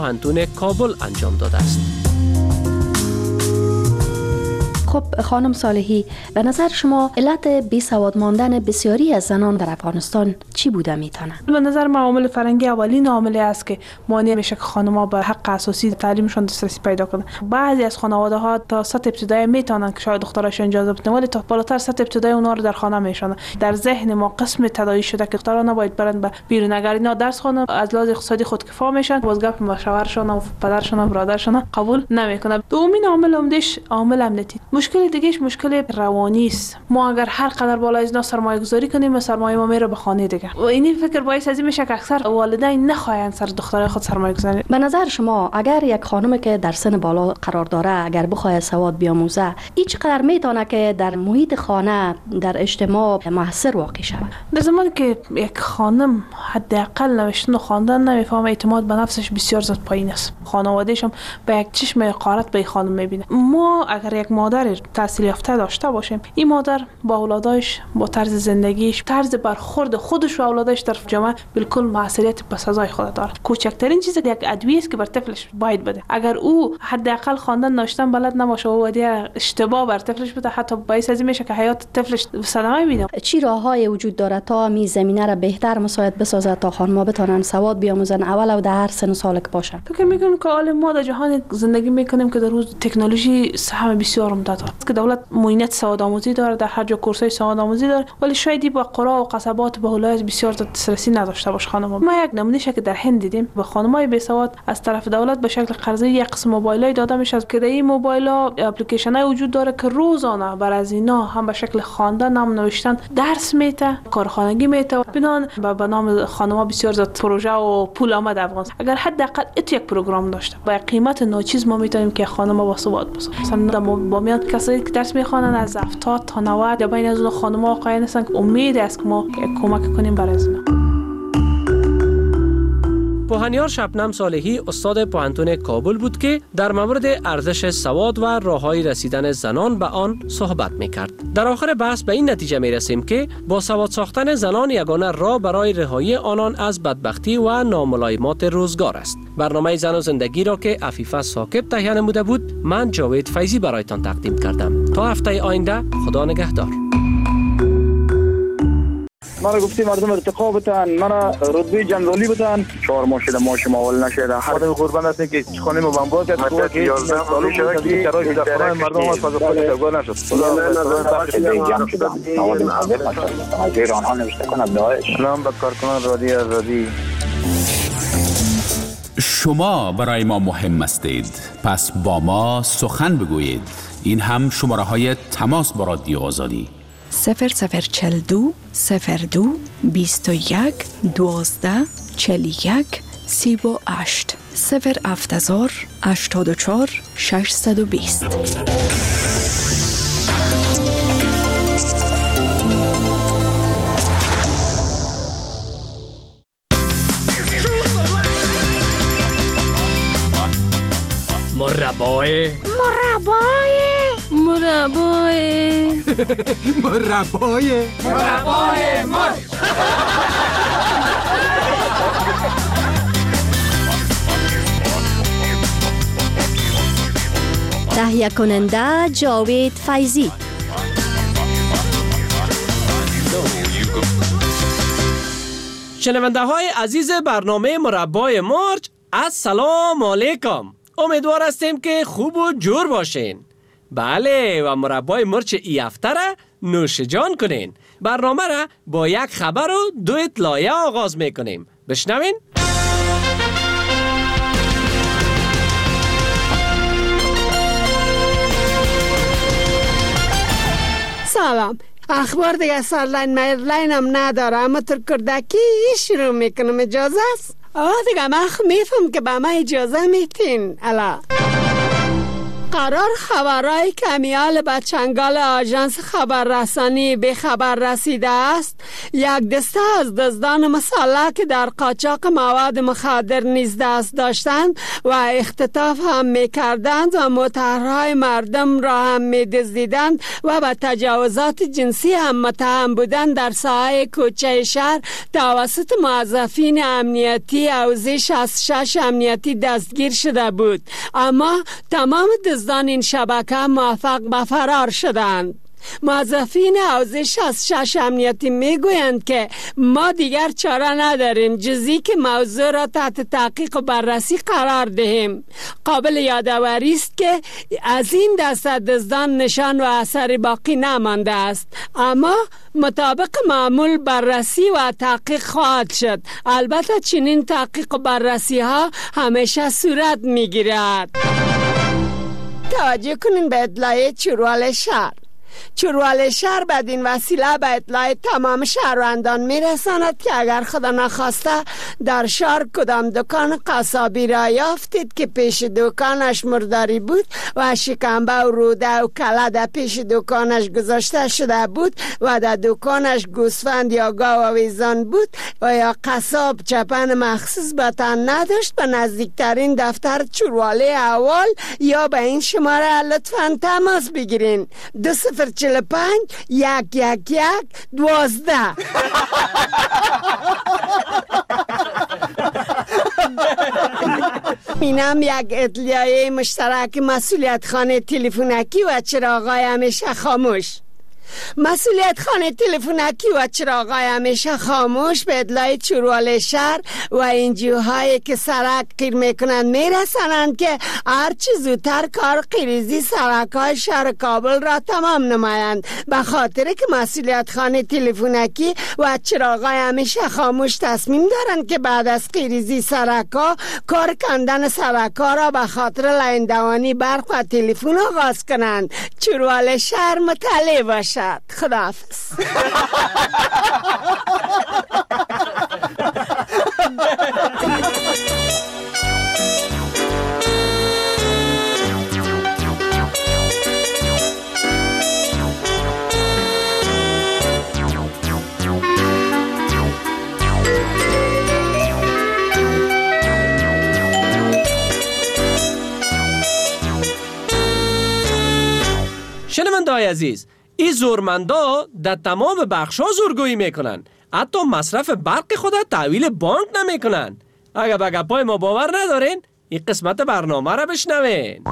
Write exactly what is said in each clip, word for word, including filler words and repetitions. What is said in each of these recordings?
پوهنتون کابل انجام داده است. خب خانم صالحی، به نظر شما علت بیسواد ماندن بسیاری از زنان در افغانستان چی بوده میتونه؟ به نظر من عامل فرنگی اولین عاملی است که مانع میشه که خانم‌ها به حق اساسی تعلیمشون دسترسی پیدا کنن. بعضی از خانواده‌ها تا سطح ابتدایی میتونن که شاید دختراشون اجازه بدن، ولی تا بالاتر سطح ابتدایی اونها رو در خانه میشونن. در ذهن ما قسم تداعی شده که دخترها نباید برن به بیرون، اگر اینا درس خوانن از لحاظ اقتصادی خودکفا میشن، بازگپ مشاورشون و پدرشون و برادرشون قبول نمیکنن. دومین عامل عمده‌اش عامل امنیتی. مشکل دیگهش مشکل روانی است. ما اگر هر قدر بالای از سرمایه گذاری کنیم، سرمایه ما میره به خانه دیگه. و این فکر باعث از این میشه که اکثر والدین نخواهند سر دخترای خود سرمایه گذاری. به نظر شما اگر یک خانم که در سن بالا قرار داره اگر بخواد سواد بیاموزه، هیچ قدر میتونه که در محیط خانه در اجتماع موثر واقع شود؟ در زمانی که یک خانم حداقل نوشتن و خواندن نمیفهمه، اعتماد به نفسش بسیار زیاد پایین است. خانواده‌اش هم به یک چشم حقارت به خانم میبینه. ما اگر یک مادر تحصیل یافته داشته باشیم، این مادر با اولادش، با طرز زندگیش، طرز برخورد خودش و اولادش در جامعه بالکل مسئولیت به سزای خود داره. کوچکترین چیز یک ادویه است که بر طفلش باید بده. اگر او حداقل خواندن نوشتن بلد نباشه و ودیه اشتباه بر طفلش بده، حتی باعث از این میشه که حیات طفلش صدمه ببینه. چی راههای وجود داره تا می زمینه را بهتر مساعد بسازد تا خانم‌ها بتونن سواد بیاموزن، اول و در هر سن و سال که باشن؟ فکر میکنم که حال ما در جهان زندگی میکنیم که در روز تکنولوژی سهم بسیار عمده داره که دولت معینت سواد آموزی داره، در هر جا کورسای سواد آموزی داره، ولی شاید با قرا و قصبات به ولایت بسیار دسترسی نداشته باشه خانم‌ها. ما یک نمونهش که در هند دیدیم، به خانم‌های بی سواد از طرف دولت به شکل قرضه یک قسم موبایلای داده میشه که در این موبایل‌ها اپلیکیشن‌های وجود داره که روزانه بر از اینا هم به شکل خواندن، هم نوشتن درس میته، کارخانگی میته. بنان به نام خانم‌ها بسیار زیاد پروژه و پول آمد افغانستان. اگر حداقل ات یک پروگرام داشته با قیمت ناچیز، ما میتونیم که خانم‌ها با سواد بسازن. مثلا با میاد کسایی که درس میخوانن از هفتاد تا نود در بین از اون خانم‌ها واقعا هستن که امید است که ما کمک کنیم برای اینا. پوهنیار شبنم صالحی استاد پوهنتون کابل بود که در مورد ارزش سواد و راههای رسیدن زنان به آن صحبت میکرد. در آخر بحث به این نتیجه میرسیم که با سواد ساختن زنان یگانه راه برای رهایی آنان از بدبختی و ناملایمات روزگار است. برنامه زن و زندگی را که عفیفه ثاقب تهیه نموده بود، من جاوید فیضی برایتان تقدیم کردم. تا هفته آینده، خدا نگهدار. مرا گفتی مردم ارتقا بتن، مرا رتبه جنرالی بتن، چهار ماه شده ماه شما اول نشده. هر قربان هستیم که خانه ما بمبار کرد تو که سالو شده که چرای در خانه مردم از فضا خود تگاه نشد. اگر آنها نوشته کند داعش. سلام به کارکنان رادیو آزادی. شما برای ما مهم هستید، پس با ما سخن بگویید. این هم شماره های تماس با رادیو آزادی: صفر صفر چل دو صفر دو بیست و یک دوازده چل یک سی و هشت صفر هفت هزار هشتاد و چهار ششصد و بیست. مربای مربای مربای مربای مربای مر تهیه کننده جاوید فیضی. شنونده های عزیز برنامه مربای مرچ، السلام علیکم. امیدوار هستیم که خوب و جور باشین. بله، و مربای مرچ ای هفته را نوش جان کنین. برنامه را با یک خبر و دو اطلاعیه آغاز میکنیم. بشنوین. سلام. اخبار دیگه سرلاین میرلاین هم نداره، اما تر کردکی شروع میکنم. اجازه است؟ آه دیگه من میفهم که با ما اجازه میتین. الا قرار خبرهای کمیال به چنگال آژانس خبررسانی به خبر رسیده است یک دسته از دزدان مسلح که در قاچاق مواد مخدر نیز دست داشتند و اختطاف هم می کردند و مطرحهای مردم را هم می دزدیدند و به تجاوزات جنسی هم متهم بودند در ساحه کوچه شهر توسط موظفین امنیتی حوزه شصت و شش امنیتی دستگیر شده بود، اما تمام دزدان این شبکه موفق به فرار شدند. موظفین حوزه شصت و شش امنیتی میگویند که ما دیگر چاره نداریم جزی که موضوع را تحت تحقیق و بررسی قرار دهیم. قابل یادآوری است که از این دسته دزدان نشان و اثر باقی نمانده است، اما مطابق معمول بررسی و تحقیق خواهد شد. البته چنین تحقیق و بررسی ها همیشه صورت میگیرد. توجه کنین به اطلاع چروال شهر. چروال شهر بدین وسیله به اطلاع تمام شهروندان میرساند که اگر خدا نخواسته در شهر کدام دکان قصابی را یافتید که پیش دکانش مرداری بود و شکمبه و روده و کله در پیش دکانش گذاشته شده بود و در دکانش گوسفند یا گاو و ویزان بود و یا قصاب چپن مخصوص به تن نداشت، به نزدیکترین دفتر چرواله اول یا به این شماره لطفاً تماس بگیرین: دو صفر چل پنج یک یک یک دوازده. اینم یک اطلاعیه مشترک مسئولیت خانه تلفنکی و چراغای همیشه خاموش. مسئولیت خانه تلفنکی و چراغای همیشه خاموش به اطلاع چروال شهر و انجیوهایی که سرک قیر میکنند میرسانند که هرچی زودتر کار قیریزی سرک‌های شهر کابل را تمام نمایند، به خاطر که مسئولیت خانه تلفنکی و چراغای همیشه خاموش تصمیم دارند که بعد از قیریزی سرک‌ها کار کندن سرک‌ها را به خاطر لیندوانی برق و تلفن آغاز کنند. چروال شهر مطلع باشد. خداحافظ. شنونده‌های عزیز، این زورمندا در تمام بخش‌ها زورگویی میکنن، حتی مصرف برق خود تحویل بانک نمیکنن. اگر به گپای ما باور ندارین، این قسمت برنامه را بشنوین.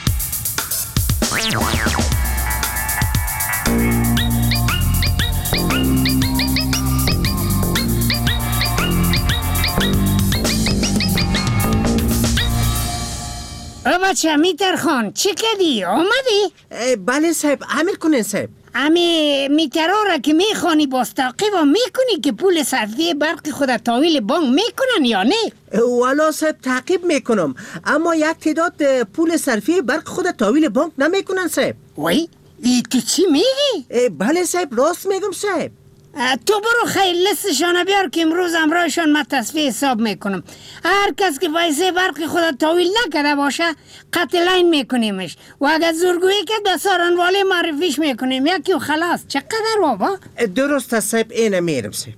او بچه میتر خان چی کردی؟ آمدی؟ بله صاحب، عمل کنین صاحب. امی میترها را که میخوانی باز تعقیب میکنی که پول صرفی برق خود تحویل بانک میکنن یا نه؟ والا صاحب تعقیب میکنم، اما یک تعداد پول صرفی برق خود تحویل بانک نمیکنن صاحب. وای ای تو چی میگی؟ بله صاحب، راست میگم صاحب. تو برو خیلی لستشان بیار که امروز امرایشان من تصفیه حساب میکنم. هر کس که پیسه برق خود تحویل نکرده باشه قطع لاین میکنیمش و اگر زورگویی که به سارنواله معرفیش میکنیم یکی و خلاص. چقدر بابا؟ درست صاحب، اینه میرم صاحب.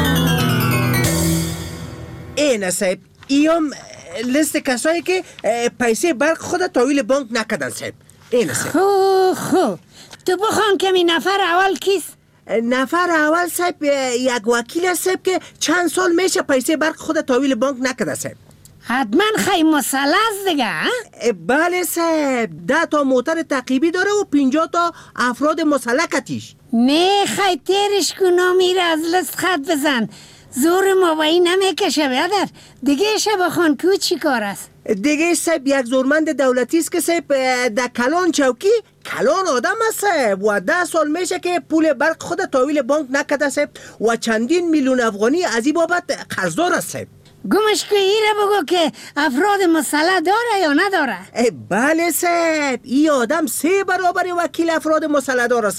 اینه صاحب، ایام لیست کسایی که پیسه برق خود تحویل بانک نکردن صاحب. اینه صاحب. خو خو تو بخوان که می نفر اول کیست؟ نفر اول صاحب یک وکیل است صاحب که چند سال میشه پیسه برق خود تحویل بانک نکرده صاحب. حتما خیلی مسئله است دیگه. بله صاحب، ده تا موتر تعقیبی داره و پنجاه تا افراد مسلکتیش. نه خیلی تیرش کن میره از لست خط بزن. زور ما با این نمیکشه بیادر. دیگه شب خان کو چی کار است؟ دیگه صاحب یک زورمند دولتی است که صاحب در کلان چوکی کلان آدم است صاحب و ده سال میشه که پول برق خود تحویل بانک نکرده صاحب و چندین میلیون افغانی از این بابت قرضدار است صاحب. گمش که ایره بگو که افراد مسلح داره یا نداره؟ بله صاحب، این آدم سه برابر وکیل افراد مسلح داره صاحب.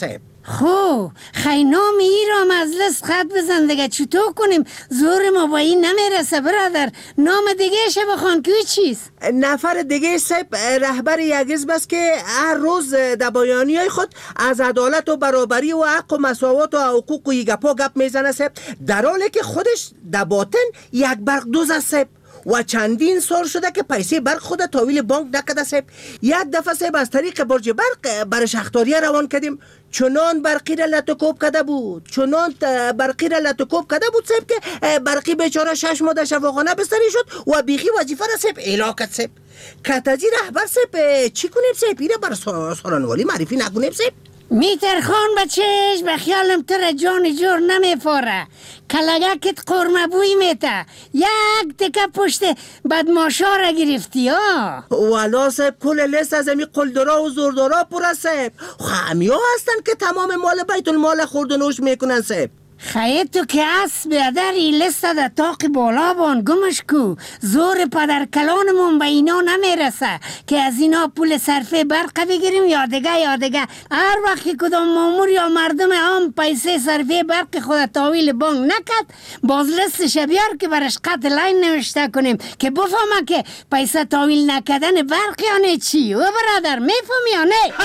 خو خینام ای را مجلس خط بزن دیگه چطور کنیم؟ زور ما با این نمیرسه برادر. نام دیگه شه بخوان که چیست؟ نفر دیگه سب رهبر یک حزب است که هر روز در بیانیه‌های خود از عدالت و برابری و حق و مساوات و حقوق و گپا گپ میزنه سب، در حالی که خودش در باطن یک برق دوز است سب و چندین سال شده که پیسه برق خود تحویل بانک نکرده سب. یک دفعه سب از طریق برج برق برش اختاریه روان کردیم، چنان برقی را لطکوب کرده بود چنان برقی را لطکوب کرده بود سب که برقی بیچاره شش ماه در شفاخانه بستری شد و بیخی وظیفه را سب اعلا کرد سب. کتجی رهبر سب چی کنیم سب؟ ایره بر سالانوالی معرفی نکنیم سب؟ میتر خان بچهش به خیالم تر جان جور نمیفاره. کلگکت قرمه بوی میته. یک تکه پشت بدماشا را گرفتی ها. والا سب کل لیست از امی قلدرا و زوردارا پر سب. خمی ها هستن که تمام مال بیت المال خوردنوش میکنن سب. خیلی تو که از بیادر این لست در تاق بالا بان گمش کو. زور پدر کلانمون به اینا نمیرسه که از اینا پول صرفه برق بگیریم یا دیگه یا دیگه. هر وقت کدام مامور یا مردم عام پیسه صرفه برق خود تحویل بانک نکد، باز لستش بیار که برش قط لاین نوشته کنیم که بفهمه که پیسه تحویل نکدن برق یا نه چی. و برادر میفهمی یا نه؟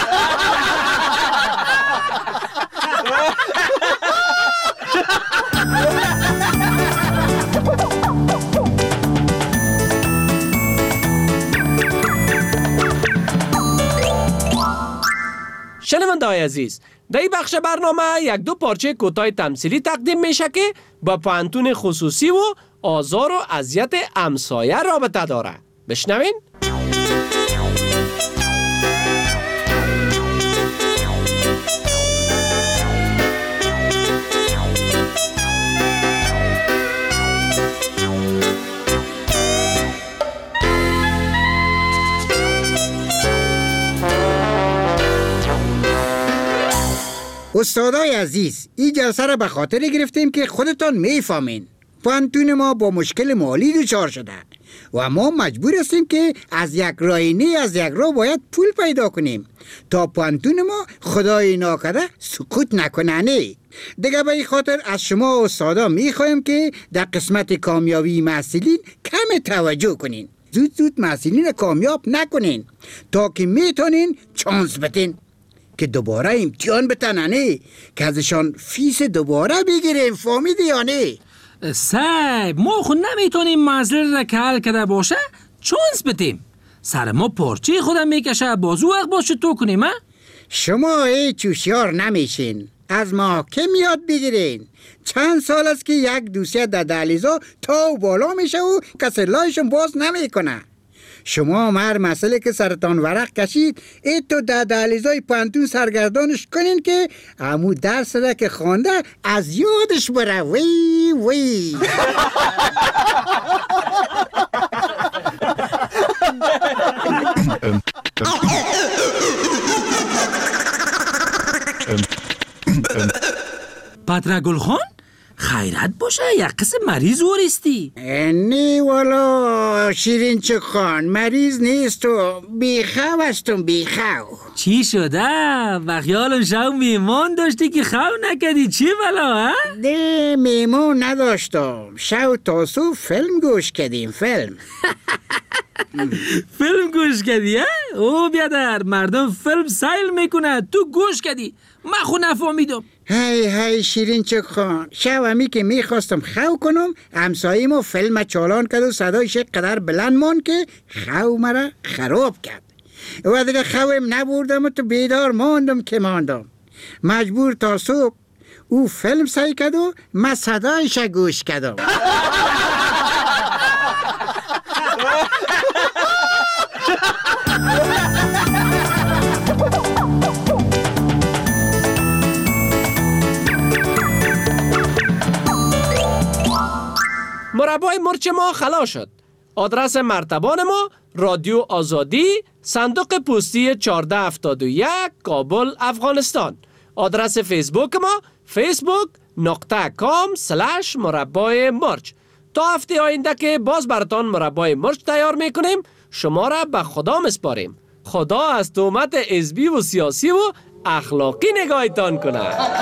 شنونده‌های عزیز، در این بخش برنامه یک دو پارچه کوتاه تمثیلی تقدیم میشه که با پوهنتون خصوصی و آزار و اذیت همسایه رابطه داره. بشنوین. استادای عزیز، این جلسه را به خاطر گرفتیم که خودتان میفهمین پوهنتون ما با مشکل مالی دچار شده و ما مجبور هستیم که از یک راینی از یک راه باید پول پیدا کنیم تا پوهنتون ما خدای ناکرده سقوط نکنه. نه دیگه به این خاطر از شما استادا میخوایم که در قسمت کامیابی محصلین کم توجه کنین، زود زود محصلین کامیاب نکنین تا که میتونین چانس بتین که دوباره امتحان بتننه که ازشان فیس دوباره بگیریم. فهمیدی یا نه؟ صاحب ما خود نمیتونیم مسئله را که حل کرده باشه چانس بدیم. سر ما پارچه خودم میکشه، بازو وقت باشه تو کنیم. ها؟ شما هیچ هوشیار نمیشین، از ما که میاد بگیرین. چند سال است که یک دوسیه در دهلیزا تا و بالا میشه و کسی لایشون باز نمیکنه. شما هر مسئله که سرطان ورق کشید ای تو در دهلیزای پوهنتون سرگردانش کنین که همون درس را که خوانده از یادش بره. وی وی پدر گلخان خیرت باشه، یک قسم مریض ورستی. نه والا شیرین چه خان، مریض نیست و بیخو هستم بیخو. چی شده؟ و خیالم شو میمان داشتی که خو نکردی. چی بلا ها؟ نه میمان نداشتم، شو تاسو فیلم گوش کردیم. فیلم فیلم گوش کردی ها؟ او بیادر مردم فیلم سیل میکنه، تو گوش کردی، من خود نفهمیدم. هی هی شیرین چک خان، شو همی که میخواستم خو کنم همساییمو فیلم چالان کرد و صدایش قدر بلند مان که خو مرا خراب کرد و دیگه خویم نبردم و تو بیدار ماندم که ماندم. مجبور تا صبح او فیلم سعی کرد و من صدایش گوش کردم. مربای مرچ ما خلاص شد. آدرس مرتبان ما رادیو آزادی، صندوق پستی چهارده هفتاد و یک، کابل، افغانستان. آدرس فیسبوک ما فیسبوک نقطه کام سلش مربای مرچ. تا هفته آینده که باز براتان مربای مرچ تیار میکنیم، شما را به خدا مسپاریم. خدا از تهمت حزبی و سیاسی و اخلاقی نگاهتان کنه.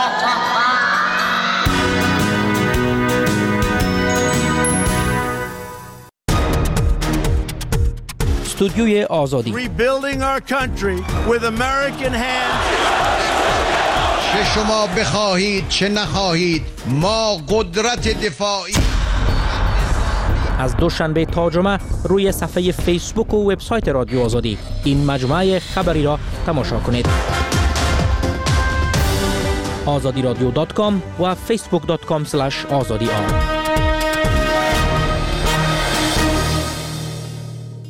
استودیوی آزادی. Rebuilding our country with American hands. چه شما بخواهید چه نخواهید ما قدرت دفاعی. از دوشنبه تا جمعه روی صفحه فیسبوک و وبسایت رادیو آزادی این مجموعه خبری را تماشا کنید. آزادی رادیو دات کام و فیسبوک دات کام اسلش آزادی آر.